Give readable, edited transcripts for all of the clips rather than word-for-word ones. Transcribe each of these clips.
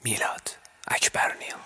میلاد اکبرنیا.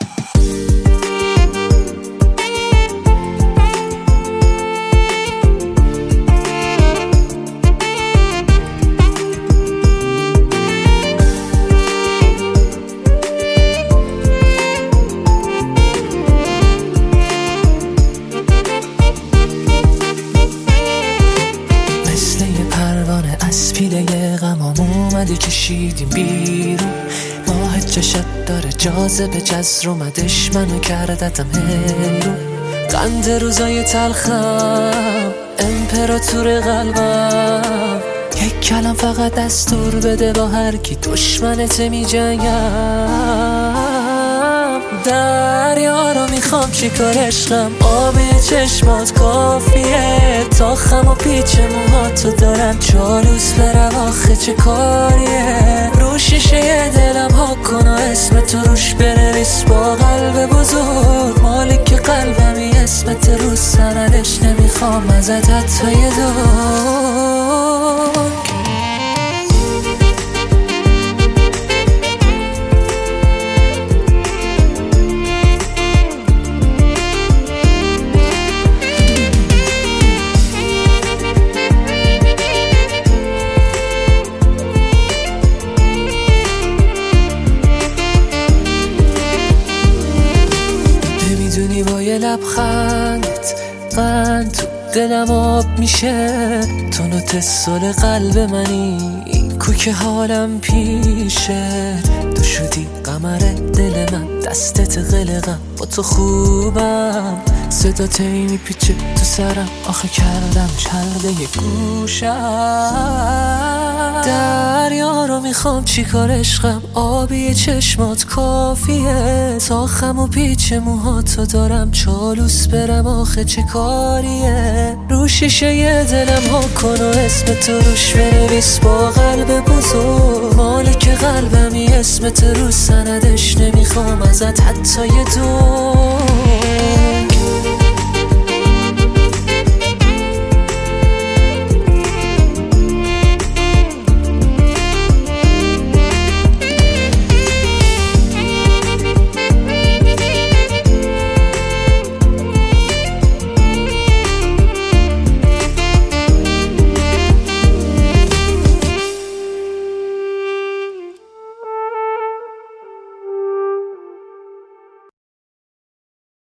از پیله غمام اومدی کشیدیم بیرون، ماه چشت داره جاذبه جزر اومدش منو کردتم هیرون. قند روزای تلخم امپراتور قلبم، یک کلم فقط دستور بده با هر کی دشمنت می جنگم. دریا رو میخوام چیکار عشقم، آبی چشمات کافیه تا خم و پیچ موهاتو دارم چالوس برم، آخه چه کاریه. رو شیشه دلم ها کن و اسم تو روش بنویس با قلب بزرگ، مالک قلبمی اسمت رو سندش، نمیخوام ازت حتی یه دنگ. با یه لبخندت قند تو دلم آب میشه، تو نوت سل قلب منی کو که حالم پیشه. تو شدی قمر دل من، دستت قلقم با تو خوبم، صدا تی میپیچه تو سرم، آخه کردم چرده یه گوشم. دریا رو میخوام چیکار عشقم، آبی چشمات کافیه تا خم و پیچ موهاتو دارم چالوس برم، آخه چه کاریه. رو شیشه یه دلم ها کن و اسم تو روش بنویس با قلب بزرگ، مالک قلبمی اسمت رو سندش، نمیخوام ازت حتی یه دنگ.